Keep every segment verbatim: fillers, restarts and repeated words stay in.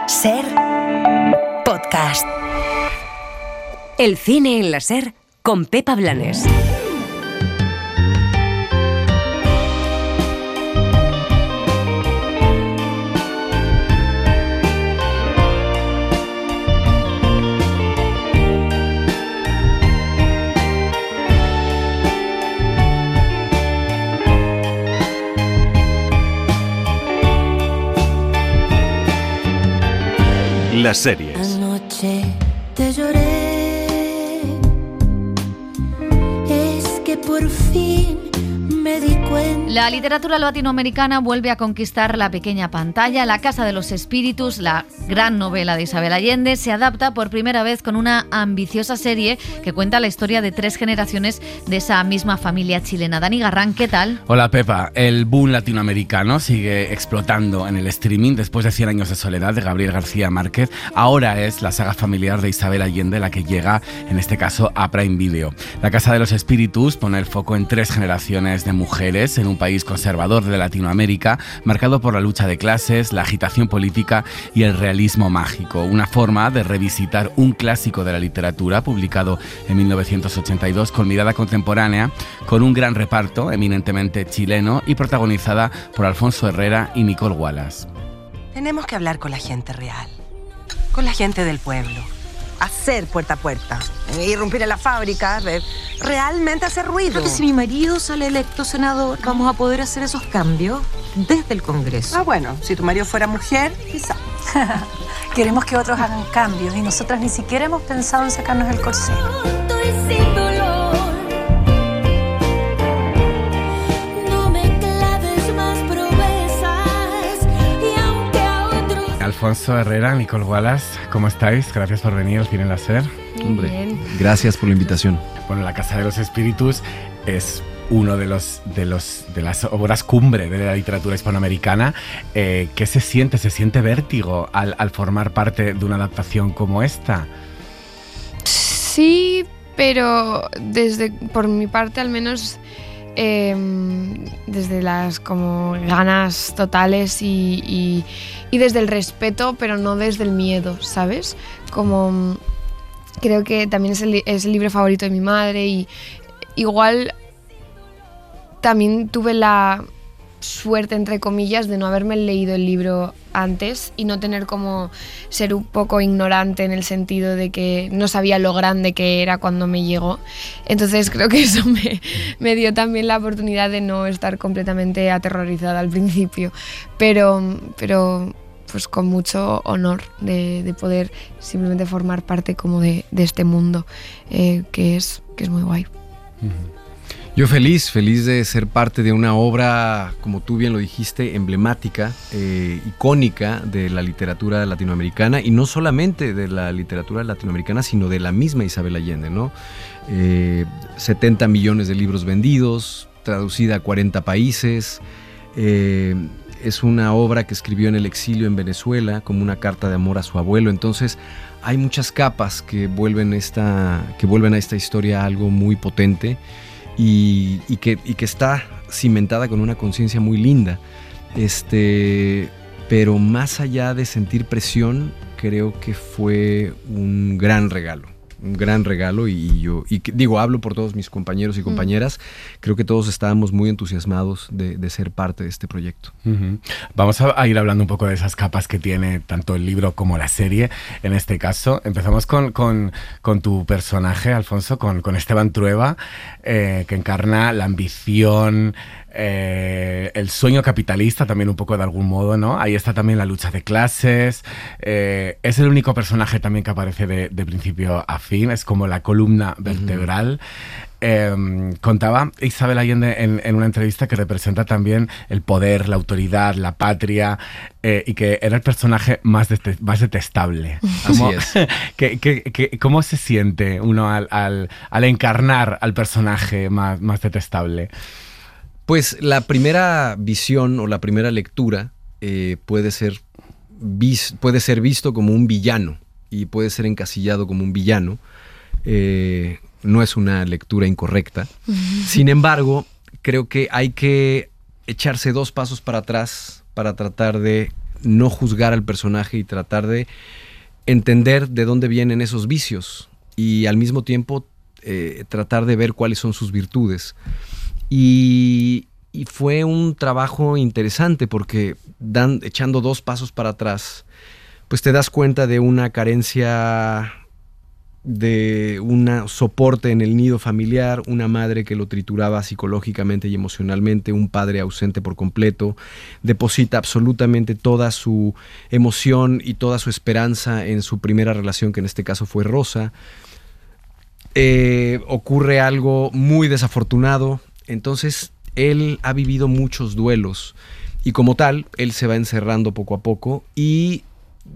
Ser Podcast. El cine en la Ser con Pepa Blanes. Las series. Anoche te lloré, es que por fin me di cuenta. La literatura latinoamericana vuelve a conquistar la pequeña pantalla. La Casa de los Espíritus, la gran novela de Isabel Allende, se adapta por primera vez con una ambiciosa serie que cuenta la historia de tres generaciones de esa misma familia chilena. Dani Garrán, ¿qué tal? Hola Pepa, el boom latinoamericano sigue explotando en el streaming después de cien años de soledad de Gabriel García Márquez. Ahora es la saga familiar de Isabel Allende la que llega, en este caso, a Prime Video. La Casa de los Espíritus pone el foco en tres generaciones de mujeres en un país conservador de Latinoamérica, marcado por la lucha de clases, la agitación política y el realismo mágico. Una forma de revisitar un clásico de la literatura publicado en mil novecientos ochenta y dos con mirada contemporánea, con un gran reparto eminentemente chileno y protagonizada por Alfonso Herrera y Nicole Wallace. Tenemos que hablar con la gente real, con la gente del pueblo, hacer puerta a puerta, irrumpir en la fábrica, realmente hacer ruido. Creo que si mi marido sale electo senador, vamos a poder hacer esos cambios desde el Congreso. Ah, bueno, si tu marido fuera mujer, quizá. Queremos que otros hagan cambios y nosotras ni siquiera hemos pensado en sacarnos el corsé. Alfonso Herrera, Nicole Wallace, ¿cómo estáis? Gracias por venir al Cine en la Ser. Hombre, Bien. Gracias por la invitación. Bueno, La Casa de los Espíritus es uno de los de los de las obras cumbre de la literatura hispanoamericana. Eh, ¿Qué se siente? ¿Se siente vértigo al, al formar parte de una adaptación como esta? Sí, pero desde por mi parte al menos eh, desde las como ganas totales y, y, y desde el respeto, pero no desde el miedo, ¿sabes? Como creo que también es el, es el libro favorito de mi madre y igual también tuve la suerte, entre comillas, de no haberme leído el libro antes y no tener como ser un poco ignorante en el sentido de que no sabía lo grande que era cuando me llegó. Entonces creo que eso me, me dio también la oportunidad de no estar completamente aterrorizada al principio, pero, pero pues con mucho honor de, de poder simplemente formar parte como de, de este mundo, eh, que es, que es muy guay. Uh-huh. Yo feliz, feliz de ser parte de una obra, como tú bien lo dijiste, emblemática, eh, icónica de la literatura latinoamericana, y no solamente de la literatura latinoamericana, sino de la misma Isabel Allende, ¿no? Eh, setenta millones de libros vendidos, traducida a cuarenta países, eh, es una obra que escribió en el exilio en Venezuela, como una carta de amor a su abuelo. Entonces hay muchas capas que vuelven, esta, que vuelven a esta historia algo muy potente. Y, y, que, y que está cimentada con una conciencia muy linda, este, pero más allá de sentir presión, creo que fue un gran regalo, un gran regalo y yo, y digo, hablo por todos mis compañeros y compañeras, mm. creo que todos estábamos muy entusiasmados de, de ser parte de este proyecto. Uh-huh. Vamos a, a ir hablando un poco de esas capas que tiene tanto el libro como la serie. En este caso, empezamos con, con, con tu personaje, Alfonso, con, con Esteban Trueba, eh, que encarna la ambición, Eh, el sueño capitalista también un poco de algún modo, ¿no? Ahí está también la lucha de clases, eh, es el único personaje también que aparece de, de principio a fin, es como la columna vertebral. Uh-huh. Eh, contaba Isabel Allende en, en una entrevista que representa también el poder, la autoridad, la patria, eh, y que era el personaje más, de, más detestable. ¿Cómo, Así es. que, que, que, ¿Cómo se siente uno al, al, al encarnar al personaje más, más detestable? Pues la primera visión o la primera lectura eh, puede ser vis, puede ser visto como un villano y puede ser encasillado como un villano. Eh, no es una lectura incorrecta. Sin embargo, creo que hay que echarse dos pasos para atrás para tratar de no juzgar al personaje y tratar de entender de dónde vienen esos vicios y al mismo tiempo eh, tratar de ver cuáles son sus virtudes. Y, y fue un trabajo interesante porque dan, echando dos pasos para atrás, pues te das cuenta de una carencia, de un soporte en el nido familiar, una madre que lo trituraba psicológicamente y emocionalmente, un padre ausente por completo, deposita absolutamente toda su emoción y toda su esperanza en su primera relación, que en este caso fue Rosa. Eh, ocurre algo muy desafortunado, entonces él ha vivido muchos duelos y como tal, él se va encerrando poco a poco y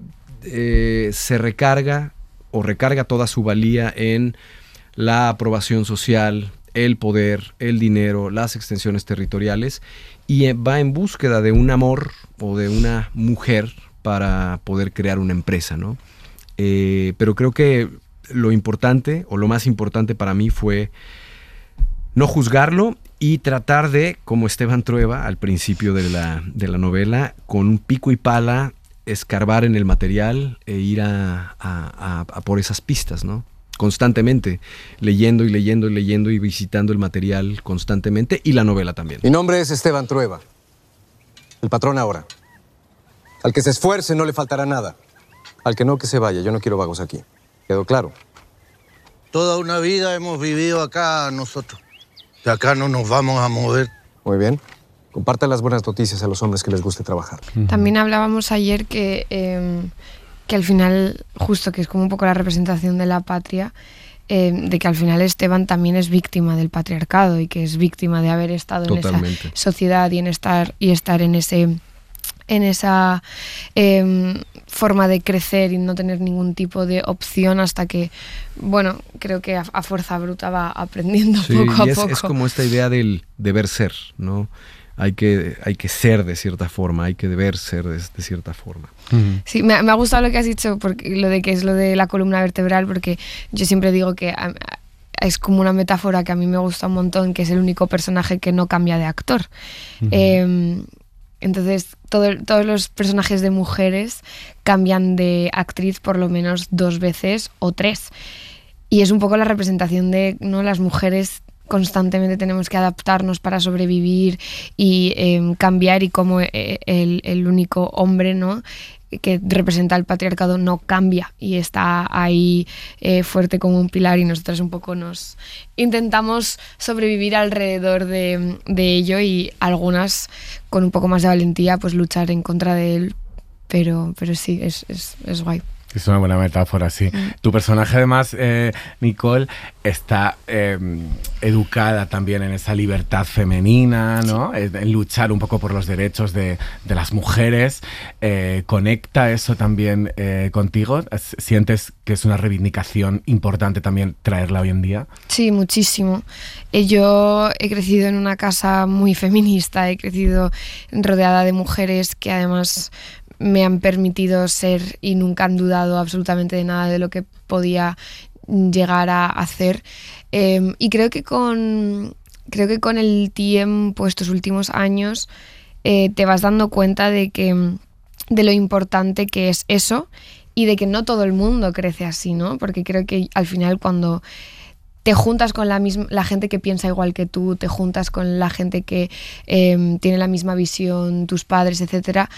eh, se recarga o recarga toda su valía en la aprobación social, el poder, el dinero, las extensiones territoriales y va en búsqueda de un amor o de una mujer para poder crear una empresa, ¿no? Eh, pero creo que lo importante o lo más importante para mí fue no juzgarlo y tratar de, como Esteban Trueba al principio de la, de la novela, con un pico y pala escarbar en el material e ir a, a, a, a por esas pistas, ¿no? Constantemente, leyendo y leyendo y leyendo y visitando el material constantemente y la novela también. Mi nombre es Esteban Trueba, el patrón ahora. Al que se esfuerce no le faltará nada. Al que no, que se vaya. Yo no quiero vagos aquí. ¿Quedó claro? Toda una vida hemos vivido acá nosotros. De acá no nos vamos a mover. Muy bien. Comparte las buenas noticias a los hombres que les guste trabajar. También hablábamos ayer que, eh, que al final, justo que es como un poco la representación de la patria, eh, de que al final Esteban también es víctima del patriarcado y que es víctima de haber estado Totalmente. en esa sociedad y en estar, y estar en ese... en esa eh, forma de crecer y no tener ningún tipo de opción hasta que, bueno, creo que a, a fuerza bruta va aprendiendo sí, poco a y es, poco. Es como esta idea del deber ser, ¿no? Hay que, hay que ser de cierta forma, hay que deber ser de, de cierta forma. Uh-huh. Sí, me, me ha gustado lo que has dicho, porque, lo de que es lo de la columna vertebral, porque yo siempre digo que a, a, es como una metáfora que a mí me gusta un montón, que es el único personaje que no cambia de actor. Uh-huh. Eh, Entonces, todo, todos los personajes de mujeres cambian de actriz por lo menos dos veces o tres. Y es un poco la representación de, ¿no?, las mujeres constantemente tenemos que adaptarnos para sobrevivir y eh, cambiar, y como eh, el, el único hombre, ¿no?, que representa el patriarcado no cambia y está ahí eh, fuerte como un pilar, y nosotras un poco nos intentamos sobrevivir alrededor de, de ello, y algunas con un poco más de valentía pues luchar en contra de él, pero, pero sí, es, es, es guay. Es una buena metáfora, sí. Mm. Tu personaje, además, eh, Nicole, está eh, educada también en esa libertad femenina, ¿no? Sí. En luchar un poco por los derechos de, de las mujeres. Eh, ¿Conecta eso también eh, contigo? ¿Sientes que es una reivindicación importante también traerla hoy en día? Sí, muchísimo. Yo he crecido en una casa muy feminista, he crecido rodeada de mujeres que además me han permitido ser y nunca han dudado absolutamente de nada de lo que podía llegar a hacer. Eh, y creo que con creo que con el tiempo, estos últimos años, eh, te vas dando cuenta de que de lo importante que es eso, y de que no todo el mundo crece así, ¿no? Porque creo que al final, cuando te juntas con la misma la gente que piensa igual que tú, te juntas con la gente que eh, tiene la misma visión, tus padres, etcétera.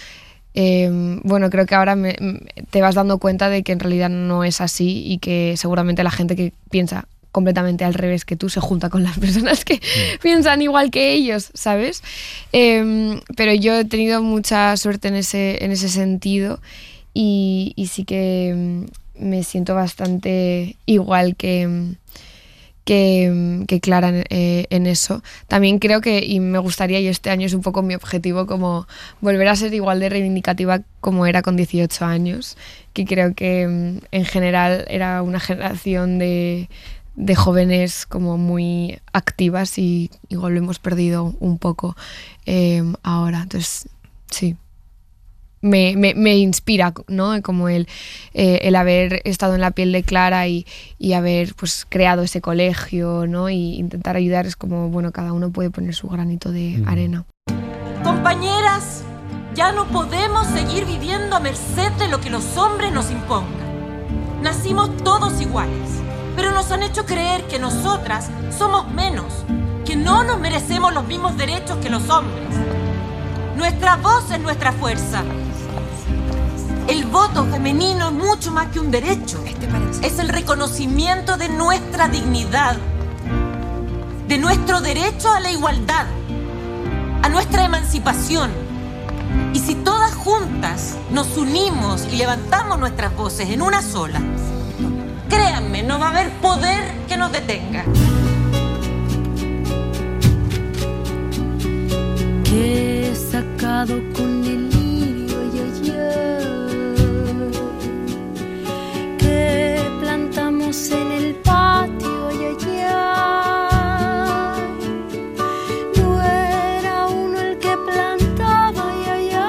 Eh, bueno, creo que ahora me, te vas dando cuenta de que en realidad no es así, y que seguramente la gente que piensa completamente al revés que tú se junta con las personas que sí. piensan igual que ellos, ¿sabes? Eh, pero yo he tenido mucha suerte en ese, en ese sentido, y, y sí que me siento bastante igual que... Que, que Clara en, eh, en eso. También creo que, y me gustaría, y este año es un poco mi objetivo, como volver a ser igual de reivindicativa como era con dieciocho años, que creo que en general era una generación de, de jóvenes como muy activas, y igual lo hemos perdido un poco eh, ahora. Entonces, sí. Me, me, me inspira, ¿no? Como el, eh, el haber estado en la piel de Clara y, y haber pues creado ese colegio, ¿no? Y intentar ayudar. Es como, bueno, cada uno puede poner su granito de arena. Compañeras, Ya no podemos seguir viviendo a merced de lo que los hombres nos impongan. Nacimos todos iguales, pero nos han hecho creer que nosotras somos menos, que no nos merecemos los mismos derechos que los hombres. Nuestra voz es nuestra fuerza. El voto femenino es mucho más que un derecho. Es el reconocimiento de nuestra dignidad, de nuestro derecho a la igualdad, a nuestra emancipación. Y si todas juntas nos unimos y levantamos nuestras voces en una sola, créanme, no va a haber poder que nos detenga. Que he sacado con el lirio y ayer, que plantamos en el patio y ayer. No era uno el que plantaba y ayer,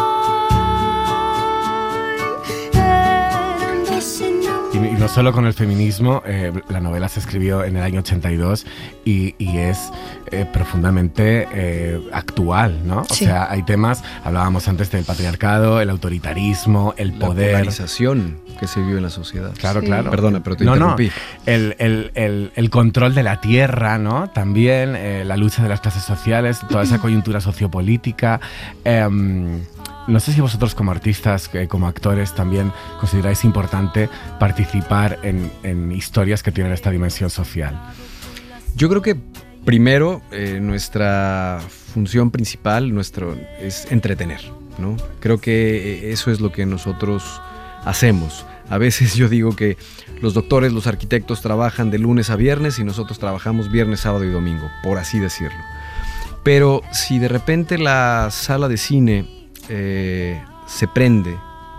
eran dos enamorados. Y, y no solo con el feminismo, eh, la novela se escribió en el año ochenta y dos y, y es eh, profundamente eh, actual, ¿no? Sí. O sea, hay temas, hablábamos antes del patriarcado, el autoritarismo, el poder. La polarización que se vive en la sociedad. Claro, Sí. claro. Perdona, pero te no, interrumpí. No, el, el, el, el control de la tierra, ¿no? También eh, la lucha de las clases sociales, toda esa coyuntura sociopolítica. Eh, no sé si vosotros como artistas, eh, como actores, también consideráis importante participar en, en historias que tienen esta dimensión social. Yo creo que primero eh, nuestra función principal nuestro, es entretener, ¿no? Creo que eso es lo que nosotros hacemos. A veces yo digo que los doctores, los arquitectos trabajan de lunes a viernes y nosotros trabajamos viernes, sábado y domingo, por así decirlo. Pero si de repente la sala de cine eh, se prende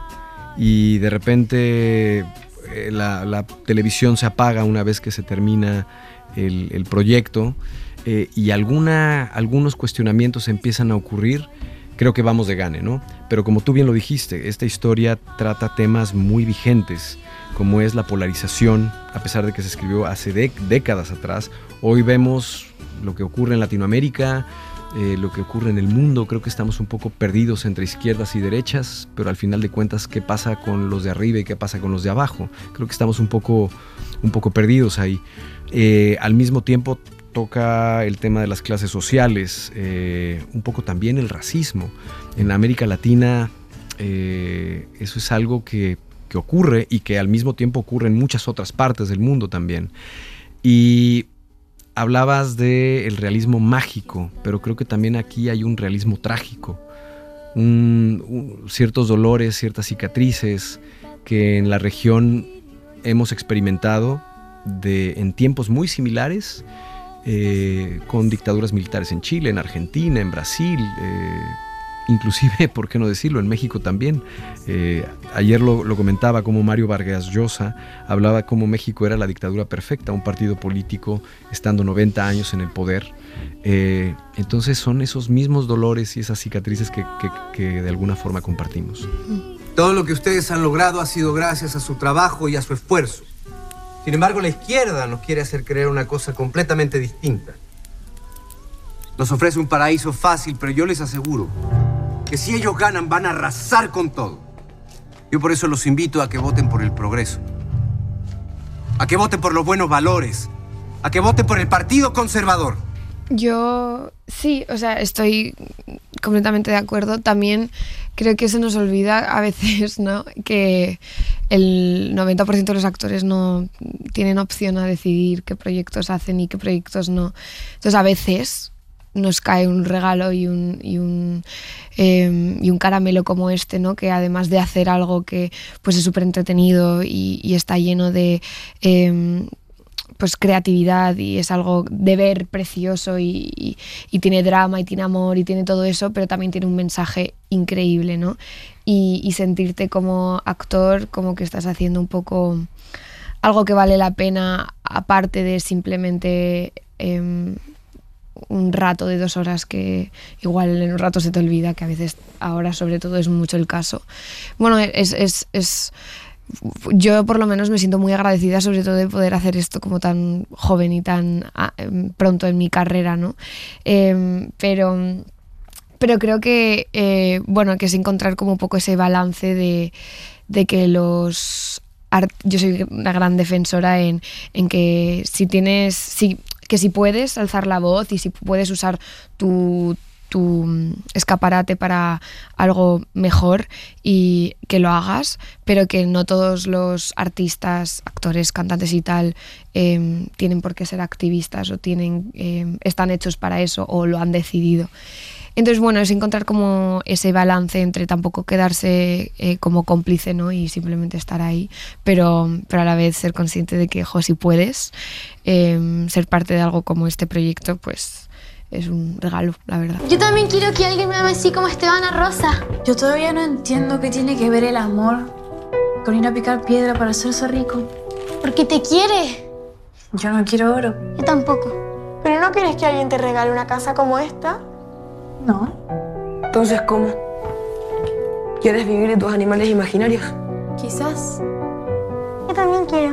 y de repente eh, la, la televisión se apaga una vez que se termina el, el proyecto eh, y alguna, algunos cuestionamientos empiezan a ocurrir, creo que vamos de gane, ¿no? Pero como tú bien lo dijiste, esta historia trata temas muy vigentes, como es la polarización, a pesar de que se escribió hace dec- décadas atrás. Hoy vemos lo que ocurre en Latinoamérica, eh, lo que ocurre en el mundo. Creo que estamos un poco perdidos entre izquierdas y derechas, pero al final de cuentas, ¿qué pasa con los de arriba y qué pasa con los de abajo? Creo que estamos un poco, un poco perdidos ahí. Eh, al mismo tiempo, toca el tema de las clases sociales, eh, un poco también el racismo. En América Latina eh, eso es algo que, que ocurre y que al mismo tiempo ocurre en muchas otras partes del mundo también. Y hablabas del realismo mágico, pero creo que también aquí hay un realismo trágico, un, un, ciertos dolores, ciertas cicatrices que en la región hemos experimentado de, en tiempos muy similares, Eh, con dictaduras militares en Chile, en Argentina, en Brasil, eh, inclusive, ¿por qué no decirlo?, en México también. Eh, ayer lo, lo comentaba como Mario Vargas Llosa hablaba como México era la dictadura perfecta, un partido político estando noventa años en el poder. Eh, entonces son esos mismos dolores y esas cicatrices que, que, que de alguna forma compartimos. Todo lo que ustedes han logrado ha sido gracias a su trabajo y a su esfuerzo. Sin embargo, la izquierda nos quiere hacer creer una cosa completamente distinta. Nos ofrece un paraíso fácil, pero yo les aseguro que si ellos ganan, van a arrasar con todo. Yo por eso los invito a que voten por el progreso, a que voten por los buenos valores, a que voten por el Partido Conservador. Yo sí, o sea, estoy completamente de acuerdo. También creo que se nos olvida a veces, ¿no?, que el noventa por ciento de los actores no tienen opción a decidir qué proyectos hacen y qué proyectos no. Entonces a veces nos cae un regalo y un, y un, eh, y un caramelo como este, ¿no?, que además de hacer algo que pues es súper entretenido y, y está lleno de Eh, pues creatividad y es algo de ver precioso y, y, y tiene drama y tiene amor y tiene todo eso, pero también tiene un mensaje increíble, ¿no? Y, y sentirte como actor como que estás haciendo un poco algo que vale la pena, aparte de simplemente eh, un rato de dos horas que igual en un rato se te olvida, que a veces ahora sobre todo es mucho el caso. Bueno, es... es, es yo por lo menos me siento muy agradecida, sobre todo de poder hacer esto como tan joven y tan ah, pronto en mi carrera, ¿no? Eh, pero pero creo que, eh, bueno, que es encontrar como un poco ese balance de, de que los... Art- yo soy una gran defensora en, en que si tienes... Si, que si puedes alzar la voz y si puedes usar tu... tu escaparate para algo mejor y que lo hagas, pero que no todos los artistas, actores, cantantes y tal eh, tienen por qué ser activistas o tienen, eh, están hechos para eso o lo han decidido. Entonces, bueno, es encontrar como ese balance entre tampoco quedarse eh, como cómplice, ¿no? Y simplemente estar ahí, pero, pero a la vez ser consciente de que, jo, si puedes eh, ser parte de algo como este proyecto, pues es un regalo, la verdad. Yo también quiero que alguien me ame así como Estebana Rosa. Yo todavía no entiendo qué tiene que ver el amor con ir a picar piedra para hacerse rico. Porque te quiere. Yo no quiero oro. Yo tampoco. ¿Pero no quieres que alguien te regale una casa como esta? No. Entonces, ¿cómo? ¿Quieres vivir de tus animales imaginarios? Quizás. Yo también quiero.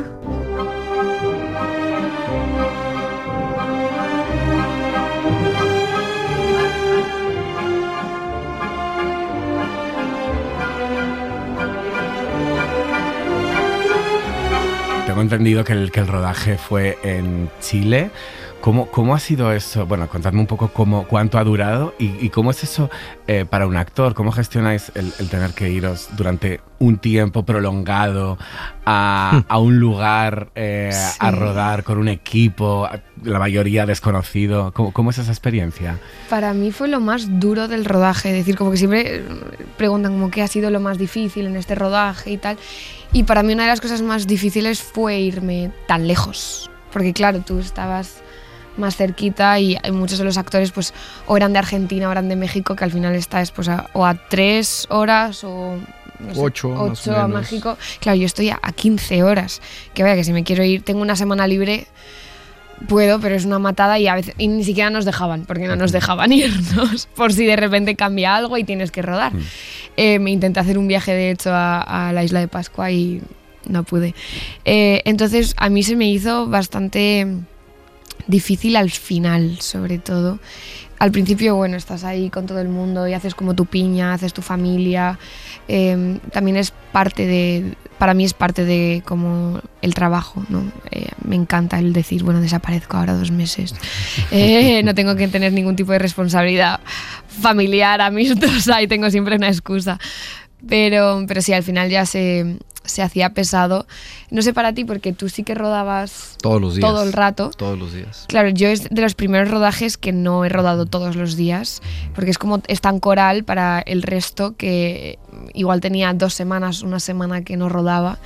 Tengo entendido que el, que el rodaje fue en Chile. ¿Cómo, ¿Cómo ha sido eso? Bueno, contadme un poco cómo, cuánto ha durado y, y cómo es eso eh, para un actor. ¿Cómo gestionáis el, el tener que iros durante un tiempo prolongado a, a un lugar eh, sí. a rodar con un equipo, la mayoría desconocido? ¿Cómo, ¿Cómo es esa experiencia? Para mí fue lo más duro del rodaje. Es decir, como que siempre preguntan como qué ha sido lo más difícil en este rodaje y tal. Y para mí una de las cosas más difíciles fue irme tan lejos. Porque claro, tú estabas más cerquita y muchos de los actores pues o eran de Argentina o eran de México, que al final estás pues a, o a tres horas o no sé, ocho, ocho más o a menos. México. Claro, yo estoy a, a quince horas. Que vaya, que si me quiero ir, tengo una semana libre, puedo, pero es una matada y a veces y ni siquiera nos dejaban, porque no nos dejaban irnos por si de repente cambia algo y tienes que rodar. Mm. Eh, me intenté hacer un viaje, de hecho, a, a la isla de Pascua y no pude. Eh, entonces, a mí se me hizo bastante difícil al final, sobre todo. Al principio, bueno, estás ahí con todo el mundo y haces como tu piña, haces tu familia. Eh, también es parte de, para mí es parte de como el trabajo, ¿no? Eh, me encanta el decir, bueno, desaparezco ahora dos meses. Eh, no tengo que tener ningún tipo de responsabilidad familiar, amistosa y tengo siempre una excusa. Pero, pero sí, al final ya se, se hacía pesado. No sé para ti, porque tú sí que rodabas todos los días, todo el rato. Todos los días. Claro, yo es de los primeros rodajes que no he rodado todos los días, porque es como es tan coral para el resto que igual tenía dos semanas, una semana que no rodaba.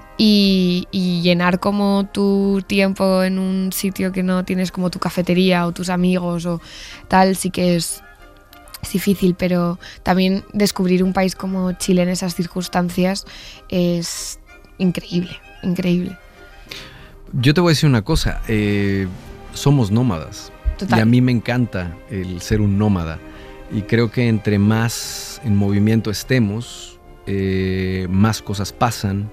Y, y llenar como tu tiempo en un sitio que no tienes como tu cafetería o tus amigos o tal, sí que es... Es difícil, pero también descubrir un país como Chile en esas circunstancias es increíble, increíble. Yo te voy a decir una cosa, eh, somos nómadas. Total. Y a mí me encanta el ser un nómada. Y creo que entre más en movimiento estemos, eh, más cosas pasan,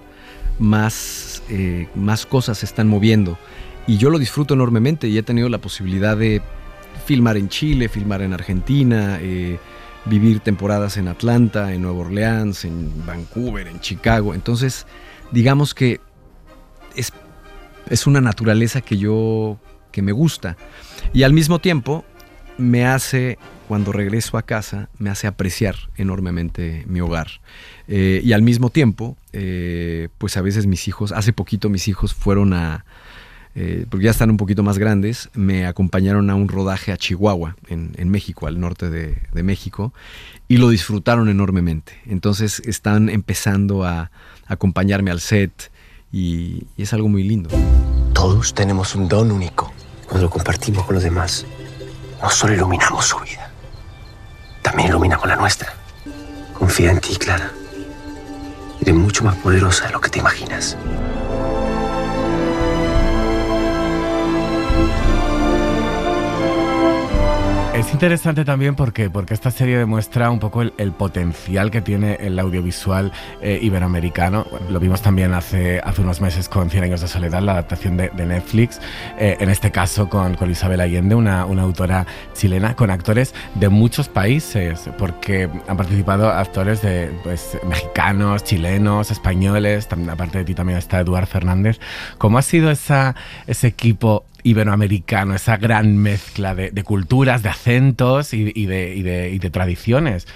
más, eh, más cosas se están moviendo. Y yo lo disfruto enormemente y he tenido la posibilidad de filmar en Chile, filmar en Argentina, eh, vivir temporadas en Atlanta, en Nueva Orleans, en Vancouver, en Chicago. Entonces, digamos que es, es una naturaleza que yo, que me gusta. Y al mismo tiempo, me hace, cuando regreso a casa, me hace apreciar enormemente mi hogar. Eh, y al mismo tiempo, eh, pues a veces mis hijos, hace poquito mis hijos fueron a... Eh, porque ya están un poquito más grandes, me acompañaron a un rodaje a Chihuahua, en, en México, al norte de, de México, y lo disfrutaron enormemente. Entonces están empezando a, a acompañarme al set y, y es algo muy lindo. Todos tenemos un don único. Cuando lo compartimos con los demás, no solo iluminamos su vida, también iluminamos la nuestra. Confía en ti, Clara. Eres mucho más poderosa de lo que te imaginas. Es Es interesante también porque, porque esta serie demuestra un poco el, el potencial que tiene el audiovisual eh, iberoamericano. Bueno, lo vimos también hace, hace unos meses con Cien años de soledad, la adaptación de, de Netflix, eh, en este caso con, con Isabel Allende, una, una autora chilena, con actores de muchos países, porque han participado actores de pues, mexicanos, chilenos, españoles, también, aparte de ti también está Eduard Fernández. ¿Cómo ha sido esa, ese equipo iberoamericano, esa gran mezcla de, de culturas, de acentos y, y, de, y, de, y de tradiciones?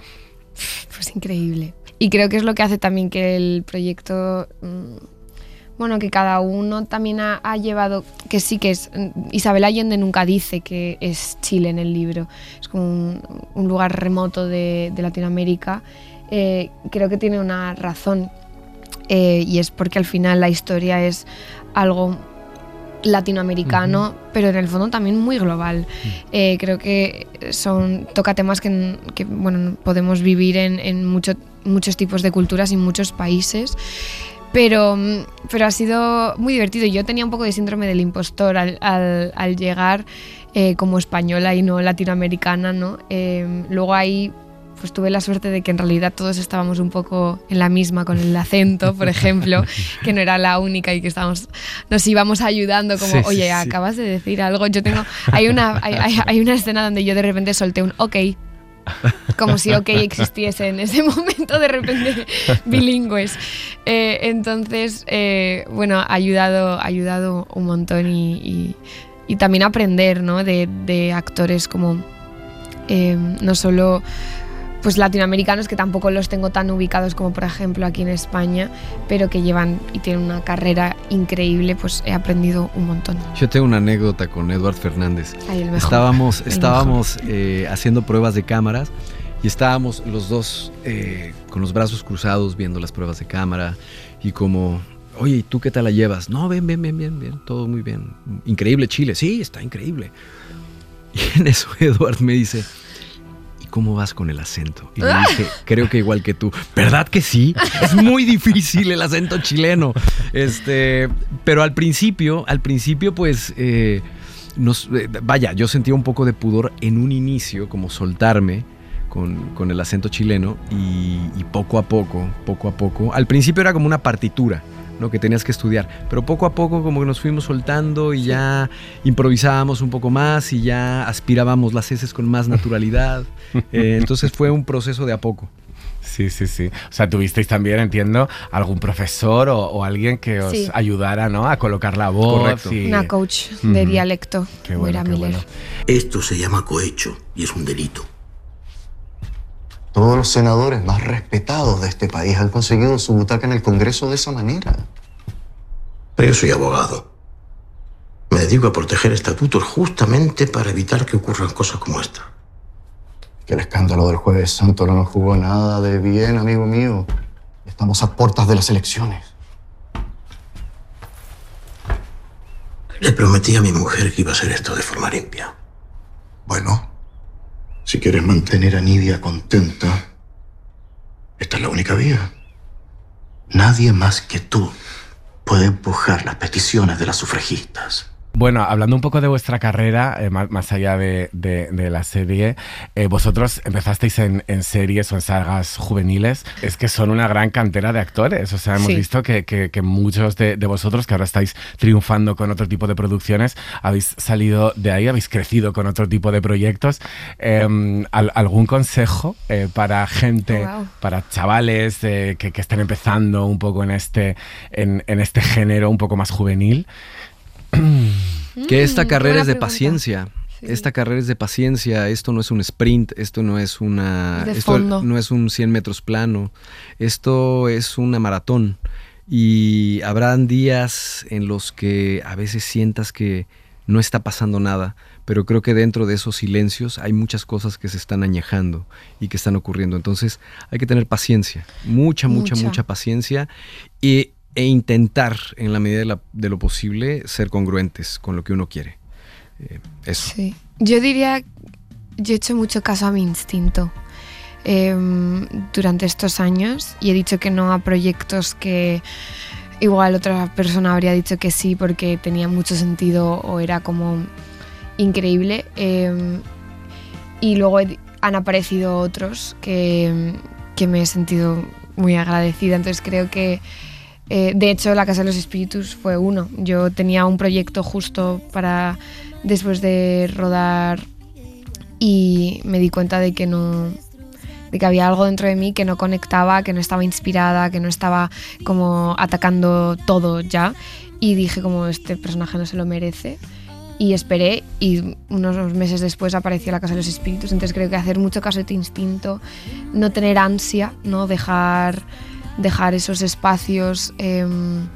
Pues increíble. Y creo que es lo que hace también que el proyecto, bueno, que cada uno también ha, ha llevado, que sí que es, Isabel Allende nunca dice que es Chile en el libro, es como un, un lugar remoto de, de Latinoamérica. Eh, creo que tiene una razón, eh, y es porque al final la historia es algo latinoamericano, uh-huh. pero en el fondo también muy global. Uh-huh. Eh, creo que son, toca temas que, que bueno, podemos vivir en, en mucho, muchos tipos de culturas y muchos países, pero, pero ha sido muy divertido. Yo tenía un poco de síndrome del impostor al, al, al llegar eh, como española y no latinoamericana, ¿no? Eh, luego ahí pues tuve la suerte de que en realidad todos estábamos un poco en la misma con el acento, por ejemplo, que no era la única y que estábamos, nos íbamos ayudando como, sí, oye, sí, acabas sí. de decir algo. Yo tengo, hay una, hay, hay, hay una escena donde yo de repente solté un ok, como si ok existiese en ese momento, de repente bilingües. Eh, entonces, eh, bueno, ha ayudado, ha ayudado un montón y, y, y también aprender, ¿no? de, de actores como eh, no solo pues latinoamericanos, que tampoco los tengo tan ubicados como por ejemplo aquí en España, pero que llevan y tienen una carrera increíble, pues he aprendido un montón. Yo tengo una anécdota con Eduard Fernández. Ay, el mejor. Estábamos, estábamos eh, haciendo pruebas de cámaras y estábamos los dos eh, con los brazos cruzados viendo las pruebas de cámara y como, oye, ¿y tú qué tal la llevas? No, bien, bien, bien, bien, bien, todo muy bien. Increíble Chile, sí, está increíble. Y en eso Eduard me dice, ¿cómo vas con el acento? Y le dije, creo que igual que tú. ¿Verdad que sí? Es muy difícil el acento chileno. Este, pero al principio, al principio, pues, eh, nos, eh, vaya, yo sentía un poco de pudor en un inicio, como soltarme con, con el acento chileno y, y poco a poco, poco a poco. Al principio era como una partitura, ¿no? Que tenías que estudiar, pero poco a poco como que nos fuimos soltando y ya improvisábamos un poco más y ya aspirábamos las heces con más naturalidad. Eh, entonces fue un proceso de a poco. Sí, sí, sí. O sea, tuvisteis también, entiendo, algún profesor o, o alguien que os sí. ayudara, ¿no? A colocar la voz. Correcto. Y... Una coach de uh-huh. dialecto. Qué bueno, qué bueno. Esto se llama cohecho y es un delito. Todos los senadores más respetados de este país han conseguido su butaca en el Congreso de esa manera. Pero yo soy abogado. Me dedico a proteger estatutos justamente para evitar que ocurran cosas como esta. Que el escándalo del Jueves Santo no nos jugó nada de bien, amigo mío. Estamos a puertas de las elecciones. Le prometí a mi mujer que iba a hacer esto de forma limpia. Bueno, si quieres mantener a Nidia contenta, esta es la única vía. Nadie más que tú puede empujar las peticiones de las sufragistas. Bueno, hablando un poco de vuestra carrera, eh, más, más allá de, de, de la serie, eh, vosotros empezasteis en, en series o en sagas juveniles, es que son una gran cantera de actores, o sea, hemos sí. visto que, que, que muchos de, de vosotros, que ahora estáis triunfando con otro tipo de producciones, habéis salido de ahí, habéis crecido con otro tipo de proyectos. Eh, al, ¿Algún consejo eh, para gente, oh, wow. para chavales eh, que, que estén empezando un poco en este, en, en este género un poco más juvenil? Que esta carrera es de paciencia. Sí. Esta carrera es de paciencia. Esto no es un sprint, esto no es una. Es esto fondo. no es un cien metros plano. Esto es una maratón. Y habrán días en los que a veces sientas que no está pasando nada, pero creo que dentro de esos silencios hay muchas cosas que se están añejando y que están ocurriendo. Entonces hay que tener paciencia, mucha, mucha, mucha, mucha paciencia y e intentar, en la medida de, la, de lo posible, ser congruentes con lo que uno quiere. Eh, eso. Sí. Yo diría, yo he hecho mucho caso a mi instinto eh, durante estos años y he dicho que no a proyectos que igual otra persona habría dicho que sí porque tenía mucho sentido o era como increíble. Eh, y luego he, han aparecido otros que, que me he sentido muy agradecida. Entonces creo que, eh, de hecho, La Casa de los Espíritus fue uno. Yo tenía un proyecto justo para después de rodar y me di cuenta de que no, de que había algo dentro de mí que no conectaba, que no estaba inspirada, que no estaba como atacando todo ya, y dije como este personaje no se lo merece. Y esperé, y unos meses después apareció La Casa de los Espíritus. Entonces creo que hacer mucho caso de tu instinto, no tener ansia, ¿no? dejar, dejar esos espacios, eh,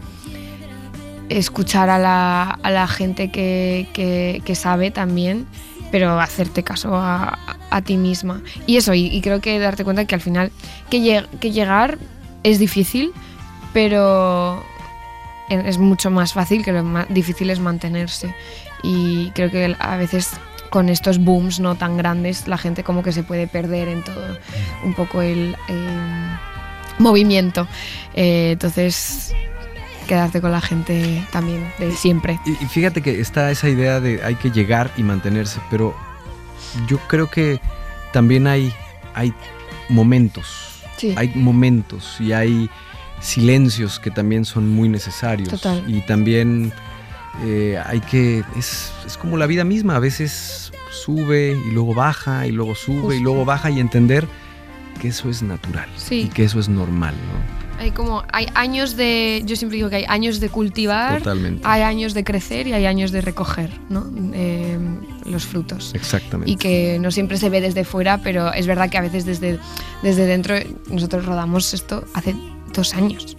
escuchar a la, a la gente que, que, que sabe también, pero hacerte caso a, a ti misma. Y eso, y, y creo que darte cuenta que al final que, lleg- que llegar es difícil, pero es mucho más fácil, que lo más difícil es mantenerse. Y creo que a veces con estos booms no tan grandes la gente como que se puede perder en todo un poco el, el movimiento. Eh, entonces quedarte con la gente también de siempre. Y, y fíjate que está esa idea de hay que llegar y mantenerse, pero yo creo que también hay, hay momentos, sí. hay momentos y hay silencios que también son muy necesarios. Total. Y también eh, hay que, es, es como la vida misma, a veces sube y luego baja y luego sube Justo. y luego baja, y entender que eso es natural, sí. y que eso es normal, ¿no? Hay como, hay años de, yo siempre digo que hay años de cultivar, Totalmente. Hay años de crecer y hay años de recoger, ¿no? Eh, los frutos. Exactamente. Y que no siempre se ve desde fuera, pero es verdad que a veces desde, desde dentro, nosotros rodamos esto hace dos años.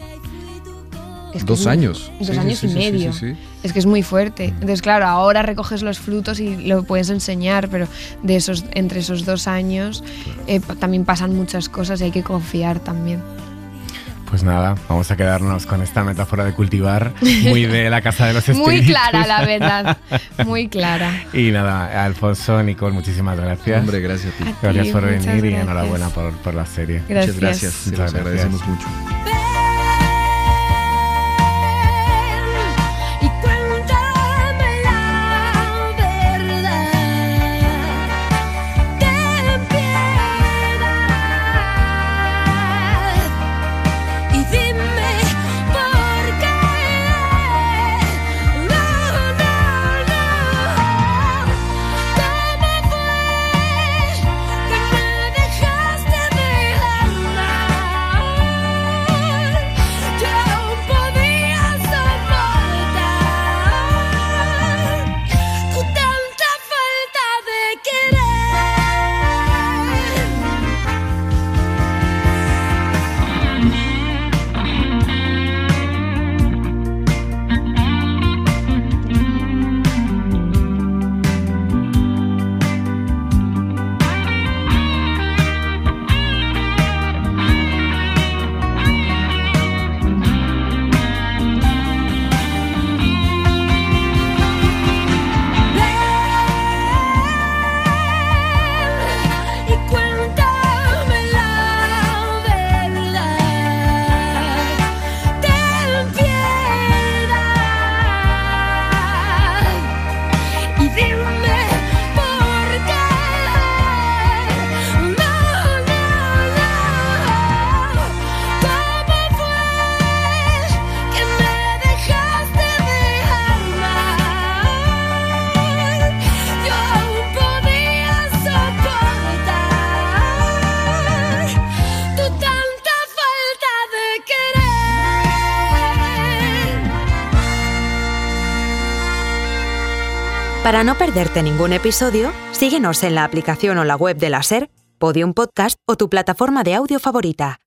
Es dos es años. Dos sí, años sí, y sí, medio. Sí, sí, sí. Es que es muy fuerte. Entonces, claro, ahora recoges los frutos y lo puedes enseñar, pero de esos, entre esos dos años eh, también pasan muchas cosas y hay que confiar también. Pues nada, vamos a quedarnos con esta metáfora de cultivar, muy de La Casa de los Espíritus. Muy clara, la verdad. Muy clara. Y nada, Alfonso, Nicole, muchísimas gracias. Hombre, gracias a ti. A ti, Gracias por muchas venir gracias. y enhorabuena por, por la serie. Gracias. Muchas gracias. Se los agradecemos mucho. Y cuéntame la verdad, ten piedad y dime por qué. No, no, no. ¿Cómo fue que me dejaste de amar? Yo aún podía soportar tu tanta falta de y cuéntame la verdad, ten piedad y dime por qué. No, no, no. ¿Cómo fue que me dejaste de amar? Yo aún podía soportar tu tanta falta de querer. Para no perderte ningún episodio, síguenos en la aplicación o la web de la SER, Podium Podcast o tu plataforma de audio favorita.